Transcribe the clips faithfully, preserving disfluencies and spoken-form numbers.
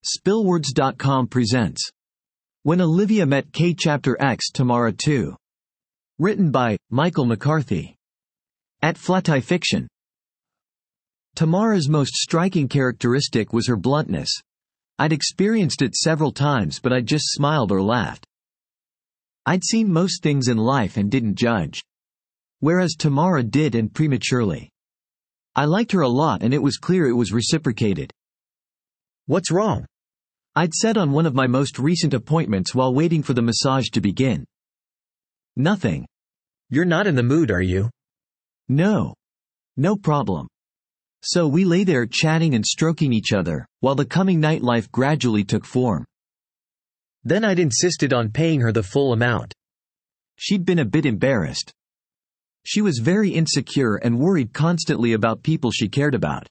Spillwords dot com presents When Olivia Met Kay Chapter X Tamara two. Written by Michael McCarthy. At Flatai Fiction. Tamara's most striking characteristic was her bluntness. I'd experienced it several times, but I'd just smiled or laughed. I'd seen most things in life and didn't judge. Whereas Tamara did, and prematurely. I liked her a lot, and it was clear it was reciprocated. "What's wrong?" I'd said on one of my most recent appointments while waiting for the massage to begin. "Nothing." "You're not in the mood, are you?" "No. No problem." So we lay there chatting and stroking each other, while the coming nightlife gradually took form. Then I'd insisted on paying her the full amount. She'd been a bit embarrassed. She was very insecure and worried constantly about people she cared about.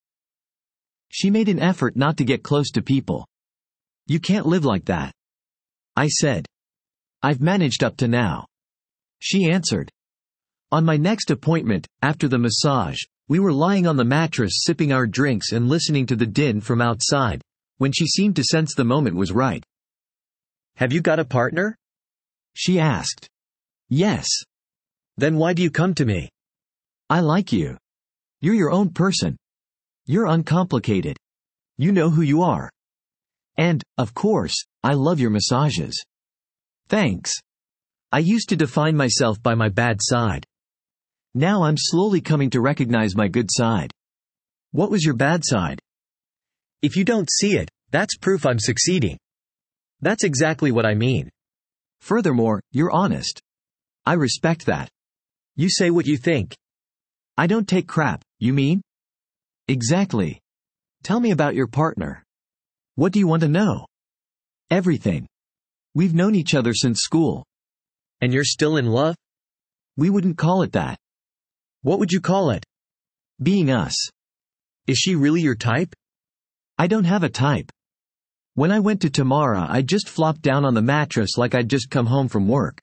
She made an effort not to get close to people. "You can't live like that," I said. "I've managed up to now." She answered. On my next appointment, after the massage, we were lying on the mattress sipping our drinks and listening to the din from outside, when she seemed to sense the moment was right. "Have you got a partner?" she asked. "Yes." "Then why do you come to me?" "I like you. You're your own person. You're uncomplicated. You know who you are. And, of course, I love your massages." "Thanks. I used to define myself by my bad side. Now I'm slowly coming to recognize my good side." "What was your bad side?" "If you don't see it, that's proof I'm succeeding." "That's exactly what I mean." "Furthermore, you're honest. I respect that." "You say what you think." "I don't take crap, you mean?" "Exactly. Tell me about your partner. What do you want to know?" "Everything. We've known each other since school." "And you're still in love?" "We wouldn't call it that." "What would you call it?" "Being us." "Is she really your type?" "I don't have a type. When I went to Tamara, I just flopped down on the mattress like I'd just come home from work."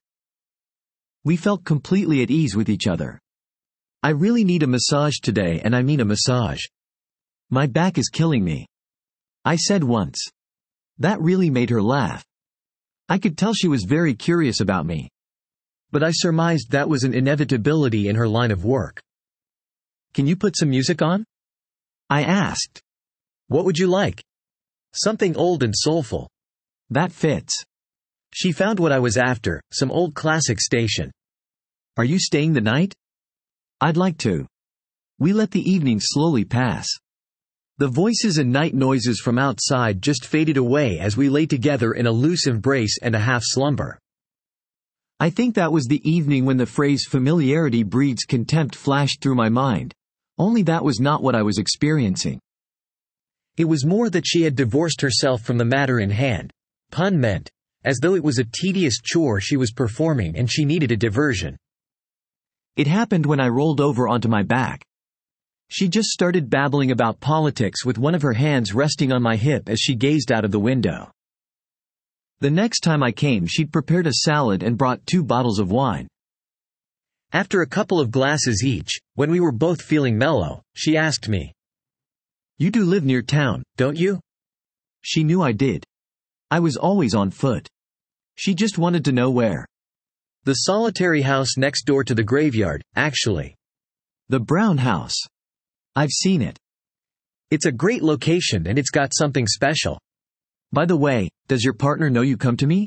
We felt completely at ease with each other. "I really need a massage today, and I mean a massage. My back is killing me," I said once. That really made her laugh. I could tell she was very curious about me. But I surmised that was an inevitability in her line of work. "Can you put some music on?" I asked. "What would you like?" "Something old and soulful." "That fits." She found what I was after, some old classic station. "Are you staying the night?" "I'd like to." We let the evening slowly pass. The voices and night noises from outside just faded away as we lay together in a loose embrace and a half slumber. I think that was the evening when the phrase "familiarity breeds contempt" flashed through my mind. Only that was not what I was experiencing. It was more that she had divorced herself from the matter in hand. Pun meant, as though it was a tedious chore she was performing and she needed a diversion. It happened when I rolled over onto my back. She just started babbling about politics with one of her hands resting on my hip as she gazed out of the window. The next time I came, she'd prepared a salad and brought two bottles of wine. After a couple of glasses each, when we were both feeling mellow, she asked me, "You do live near town, don't you?" She knew I did. I was always on foot. She just wanted to know where. "The solitary house next door to the graveyard, actually." "The brown house. I've seen it. It's a great location and it's got something special." "By the way, does your partner know you come to me?"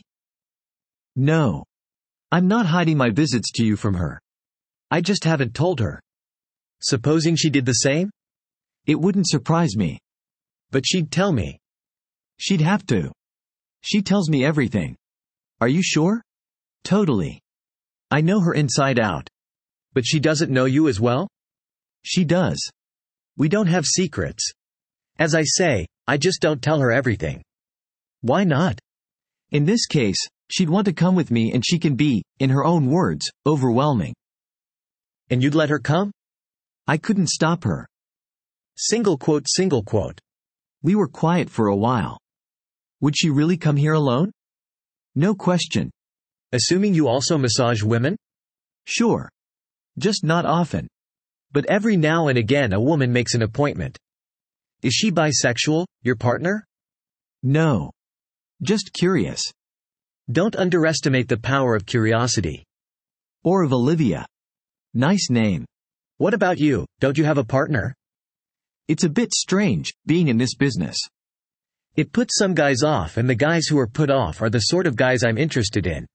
"No. I'm not hiding my visits to you from her. I just haven't told her." "Supposing she did the same?" "It wouldn't surprise me." "But she'd tell me." "She'd have to. She tells me everything." "Are you sure?" "Totally. I know her inside out." "But she doesn't know you as well?" "She does. We don't have secrets. As I say, I just don't tell her everything." "Why not? In this case, she'd want to come with me and she can be, in her own words, overwhelming." "And you'd let her come?" "I couldn't stop her." Single quote single quote. We were quiet for a while. "Would she really come here alone?" "No question." "Assuming you also massage women?" "Sure. Just not often." "But every now and again a woman makes an appointment. Is she bisexual, your partner?" No. Just curious. Don't underestimate the power of curiosity. Or of Olivia. Nice name. What about you, don't you have a partner? It's a bit strange, being in this business. It puts some guys off, and the guys who are put off are the sort of guys I'm interested in.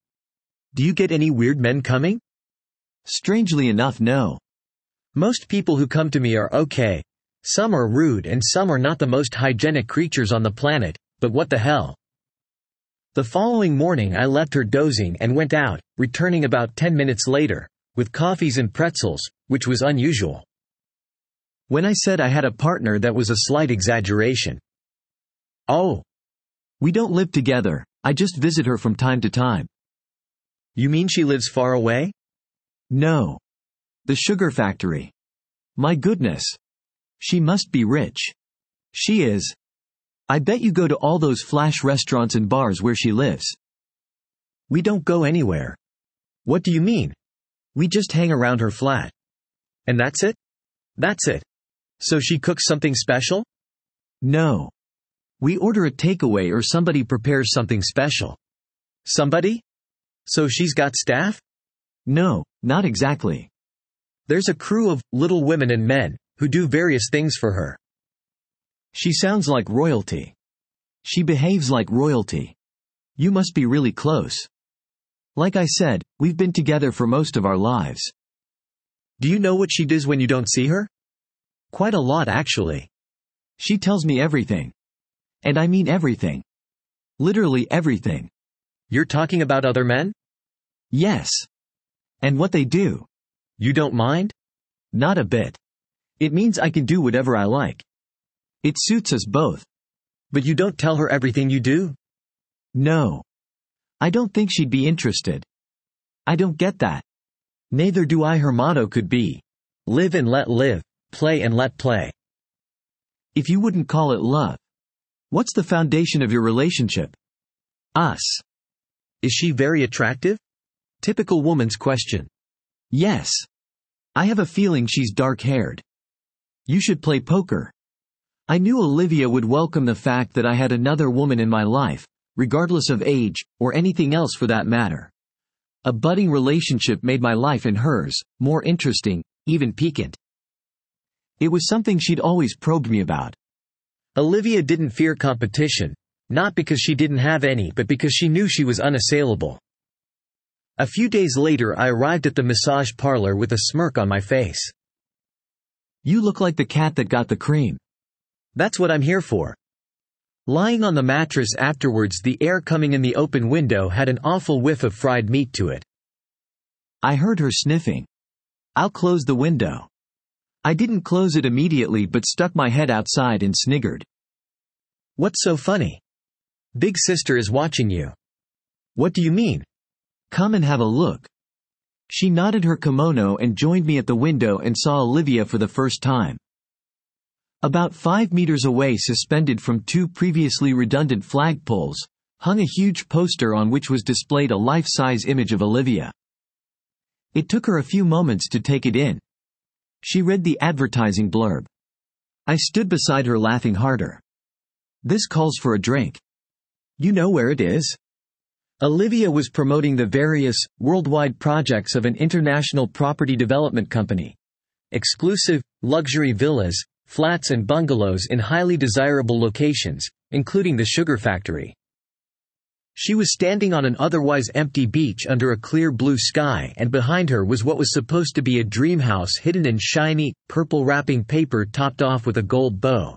Do you get any weird men coming? Strangely enough, no. Most people who come to me are okay. Some are rude and some are not the most hygienic creatures on the planet, but what the hell? The following morning I left her dozing and went out, returning about ten minutes later, with coffees and pretzels, which was unusual. When I said I had a partner, that was a slight exaggeration. Oh. We don't live together, I just visit her from time to time. You mean she lives far away? No. The sugar factory. My goodness. She must be rich. She is. I bet you go to all those flash restaurants and bars where she lives. We don't go anywhere. What do you mean? We just hang around her flat. And that's it? That's it. So she cooks something special? No. We order a takeaway or somebody prepares something special. Somebody? So she's got staff? No, not exactly. There's a crew of little women and men who do various things for her. She sounds like royalty. She behaves like royalty. You must be really close. Like I said, we've been together for most of our lives. Do you know what she does when you don't see her? Quite a lot, actually. She tells me everything. And I mean everything. Literally everything. You're talking about other men? Yes. And what they do. You don't mind? Not a bit. It means I can do whatever I like. It suits us both. But you don't tell her everything you do? No. I don't think she'd be interested. I don't get that. Neither do I. Her motto could be, live and let live, play and let play. If you wouldn't call it love. What's the foundation of your relationship? Us. Is she very attractive? Typical woman's question. Yes. I have a feeling she's dark-haired. You should play poker. I knew Olivia would welcome the fact that I had another woman in my life, regardless of age, or anything else for that matter. A budding relationship made my life and hers more interesting, even piquant. It was something she'd always probed me about. Olivia didn't fear competition, not because she didn't have any but because she knew she was unassailable. A few days later I arrived at the massage parlor with a smirk on my face. You look like the cat that got the cream. That's what I'm here for. Lying on the mattress afterwards, the air coming in the open window had an awful whiff of fried meat to it. I heard her sniffing. I'll close the window. I didn't close it immediately but stuck my head outside and sniggered. What's so funny? Big sister is watching you. What do you mean? Come and have a look. She nodded her kimono and joined me at the window and saw Olivia for the first time. About five meters away, suspended from two previously redundant flagpoles, hung a huge poster on which was displayed a life-size image of Olivia. It took her a few moments to take it in. She read the advertising blurb. I stood beside her laughing harder. This calls for a drink. You know where it is? Olivia was promoting the various, worldwide projects of an international property development company. Exclusive, luxury villas, flats and bungalows in highly desirable locations, including the sugar factory. She was standing on an otherwise empty beach under a clear blue sky, and behind her was what was supposed to be a dream house hidden in shiny, purple wrapping paper topped off with a gold bow.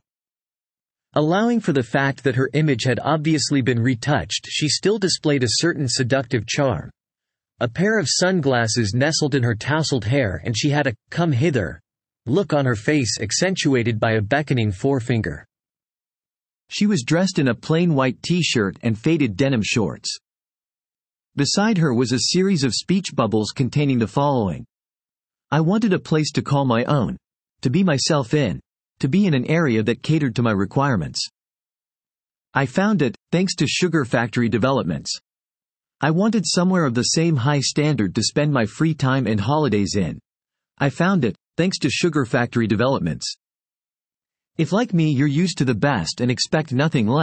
Allowing for the fact that her image had obviously been retouched, she still displayed a certain seductive charm. A pair of sunglasses nestled in her tousled hair, and she had a "come hither" look on her face, accentuated by a beckoning forefinger. She was dressed in a plain white t-shirt and faded denim shorts. Beside her was a series of speech bubbles containing the following. I wanted a place to call my own, to be myself in, to be in an area that catered to my requirements. I found it, thanks to Sugar Factory Developments. I wanted somewhere of the same high standard to spend my free time and holidays in. I found it, thanks to Sugar Factory Developments. If like me you're used to the best and expect nothing less,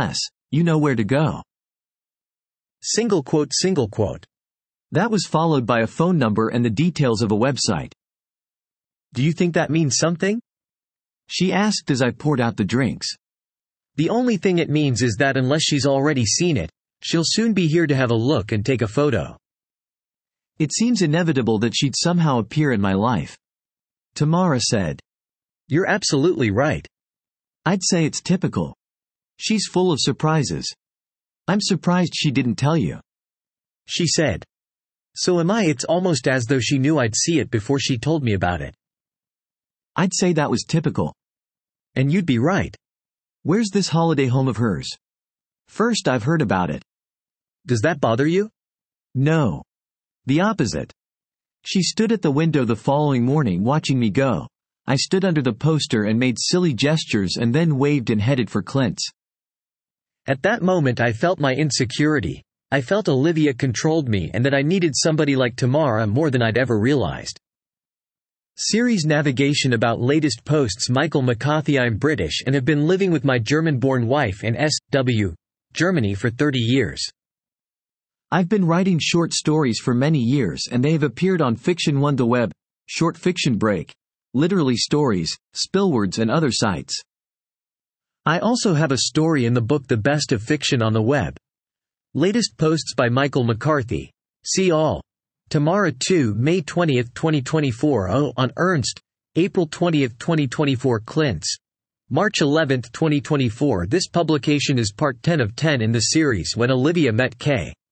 You know where to go. Single quote single quote. That was followed by a phone number and the details of a website. Do you think that means something? She asked as I poured out the drinks. The only thing it means is that unless she's already seen it, she'll soon be here to have a look and take a photo. It seems inevitable that she'd somehow appear in my life. Tamara said. You're absolutely right. I'd say it's typical. She's full of surprises. I'm surprised she didn't tell you. She said. So am I. It's almost as though she knew I'd see it before she told me about it. I'd say that was typical. And you'd be right. Where's this holiday home of hers? First I've heard about it. Does that bother you? No. The opposite. She stood at the window the following morning watching me go. I stood under the poster and made silly gestures and then waved and headed for Clint's. At that moment I felt my insecurity. I felt Olivia controlled me and that I needed somebody like Tamara more than I'd ever realized. Series navigation about latest posts. Michael McCarthy. I'm British and have been living with my German-born wife in S W Germany for thirty years. I've been writing short stories for many years and they have appeared on Fiction One, the web, Short Fiction Break, Literally Stories, Spillwords and other sites. I also have a story in the book The Best of Fiction on the web. Latest posts by Michael McCarthy. See all. Tamara two, May twentieth, twenty twenty-four. Oh, on Ernst, April twentieth, twenty twenty-four. Clint's, March eleventh, twenty twenty-four. This publication is part ten of ten in the series When Olivia Met K.